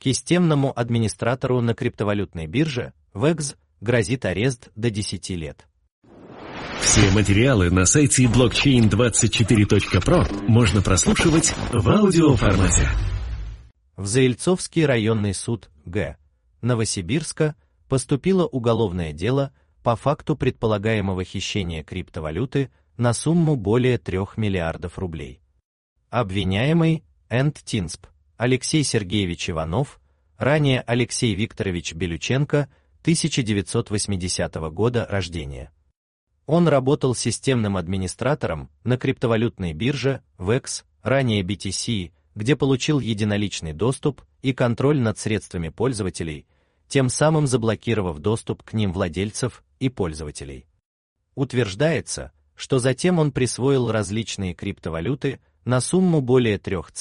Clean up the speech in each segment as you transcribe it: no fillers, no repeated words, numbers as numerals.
Системному администратору на криптовалютной бирже VEX грозит арест до 10 лет. Все материалы на сайте blockchain24.pro можно прослушивать в аудиоформате. В Заильцовский районный суд Г. Новосибирска поступило уголовное дело по факту предполагаемого хищения криптовалюты на сумму более 3 миллиардов рублей. Обвиняемый Энд-Тинсп Алексей Сергеевич Иванов, ранее Алексей Викторович Белюченко, 1980 года рождения. Он работал системным администратором на криптовалютной бирже VEX, ранее BTC, где получил единоличный доступ и контроль над средствами пользователей, тем самым заблокировав доступ к ним владельцев и пользователей. Утверждается, что затем он присвоил различные криптовалюты на сумму более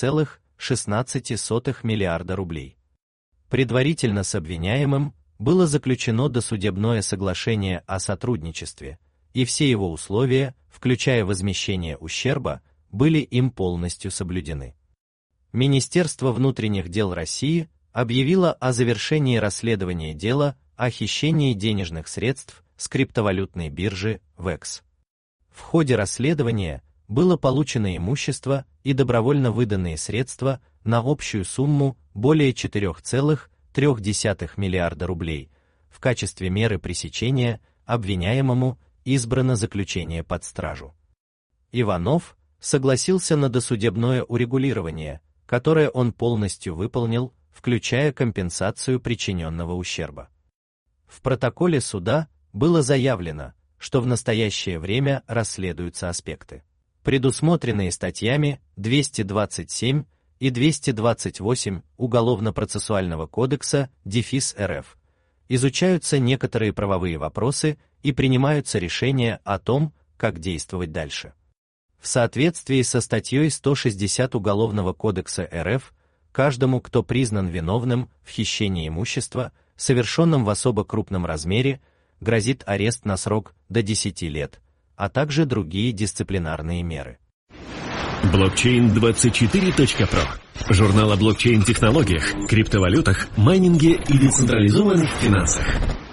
3,16 миллиарда рублей. Предварительно с обвиняемым было заключено досудебное соглашение о сотрудничестве, и все его условия, включая возмещение ущерба, были им полностью соблюдены. Министерство внутренних дел России объявило о завершении расследования дела о хищении денежных средств с криптовалютной биржи VEX. В ходе расследования было получено имущество и добровольно выданные средства на общую сумму более 4,3 миллиарда рублей. В качестве меры пресечения обвиняемому избрано заключение под стражу. Иванов согласился на досудебное урегулирование, которое он полностью выполнил, включая компенсацию причиненного ущерба. В протоколе суда было заявлено, что в настоящее время расследуются аспекты, предусмотренные статьями 227 и 228 Уголовно-процессуального кодекса РФ. Изучаются некоторые правовые вопросы и принимаются решения о том, как действовать дальше. В соответствии со статьей 160 Уголовного кодекса РФ, каждому, кто признан виновным в хищении имущества, совершенном в особо крупном размере, грозит арест на срок до 10 лет, а также другие дисциплинарные меры. Blockchain24.pro. Журнал о блокчейн-технологиях, криптовалютах, майнинге и децентрализованных финансах.